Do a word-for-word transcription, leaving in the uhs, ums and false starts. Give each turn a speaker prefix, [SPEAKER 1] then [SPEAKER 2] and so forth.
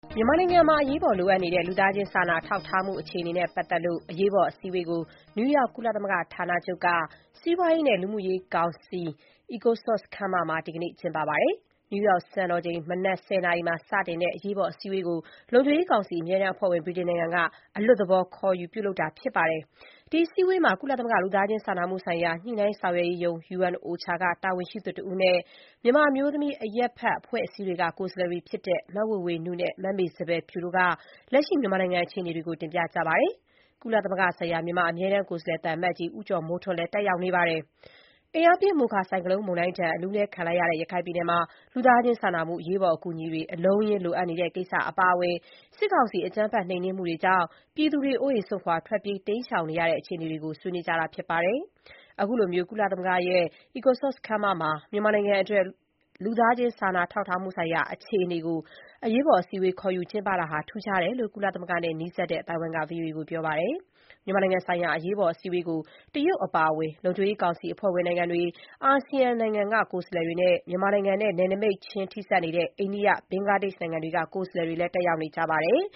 [SPEAKER 1] မြန်မာနိုင်ငံမှာအရေးပေါ်လိုအပ်နေတဲ့ လူသားချင်းစာနာထောက်ထားမှုအခြေအနေနဲ့ပတ်သက်လို့ အရေးပေါ်အစည်းအဝေးကို နယူးယောက် ကုလသမဂ္ဂဌာနချုပ်က စီးပွားရေးနဲ့ လူမှုရေးကောင်စီ (Ecosoc) ခန်းမမှာ ဒီကနေ့ ကျင်းပပါတယ်။ နယူးယောက်စံတော်ချိန် မနက် ၁၀ နာရီမှာစတင်တဲ့ အရေးပေါ်အစည်းအဝေးကို လုံခြုံရေးကောင်စီ အမြဲတမ်းအဖွဲ့ဝင် ဗြိတိန်နိုင်ငံက အလွတ်သဘောခေါ်ယူပြုလုပ်တာဖြစ်ပါတယ်။ ဒီအစည်းအဝေးမှာ ကုလသမဂ္ဂ လူသားချင်းစာနာမှုဆိုင်ရာ ညှိနှိုင်းဆောင်ရွက်ရေးရုံး (ယူအန်အိုချာ) က တာဝန်ရှိသူတဦးနဲ့ မြန်မာအမျိုးသမီး အရပ်ဘက်အဖွဲ့အစည်းတွေက ကိုယ်စားလှယ်တွေဖြစ်တဲ့ မဝေဝေနုနဲ့ မမေစပယ်ဖြူတို့က လက်ရှိမြန်မာနိုင်ငံအခြေအနေတွေကို တင်ပြကြပါတယ်။ ကုလသမဂ္ဂဆိုင်ရာ မြန်မာအမြဲတမ်းကိုယ်စားလှယ် သံအမတ်ကြီး ဦးကျော်မိုးထွန်းလည်း တက်ရောက်နေပါတယ်။ အင်အားပြင်း မိုခါဆိုင်ကလုန်းမုန်တိုင်းဒဏ် အလူးအလဲခံလိုက်ရတဲ့ ရခိုင်ပြည်နယ်မှာ လူသားချင်းစာနာမှု အရေးပေါ်အကူအညီတွေ အလုံးအရင်းလိုအပ်နေတဲ့ကိစ္စအပါအဝင် စစ်ကောင်စီ အကြမ်းဖက်နှိမ်နင်းမှုတွေကြောင့် ပြည်သူတွေ အိုးအိမ်စွန့်ခွာ ထွက်ပြေးတိမ်းရှောင်နေရတဲ့ အခြေအနေတွေကို ဆွေးနွေးကြတာဖြစ်ပါတယ်။ အခုလို ကုလသမဂ္ဂရဲ့ Ecosoc ခန်းမမှာ မြန်မာနိုင်ငံအတွက် လူသားချင်းစာနာထောက်ထားမှုဆိုင်ရာ အခြေအနေကို အရေးပေါ်အစည်းအဝေးခေါ်ယူကျင်းပတာဟာ ထူးခြားတယ်လို့ ကုလသမဂ္ဂနဲ့နီးစပ်တဲ့အသိုင်းအဝိုင်းက ဗွီအိုအေကို ပြောပါတယ်။ မြန်မာနိုင်ငံဆိုင်ရာ အရေးပေါ်အစည်းအဝေးကို တရုတ်အပါအဝင် လုံခြုံရေးကောင်စီအဖွဲ့ဝင်နိုင်ငံတွေ၊ အာဆီယံနိုင်ငံက ကိုယ်စားလှယ်တွေနဲ့ မြန်မာနိုင်ငံနဲ့ နယ်နိမိတ်ချင်းထိစပ်နေတဲ့ အိန္ဒိယ၊ ဘင်္ဂလားဒေ့ရှ်နိုင်ငံတွေက ကိုယ်စားလှယ်တွေလည်း တက်ရောက်နေကြပါတယ်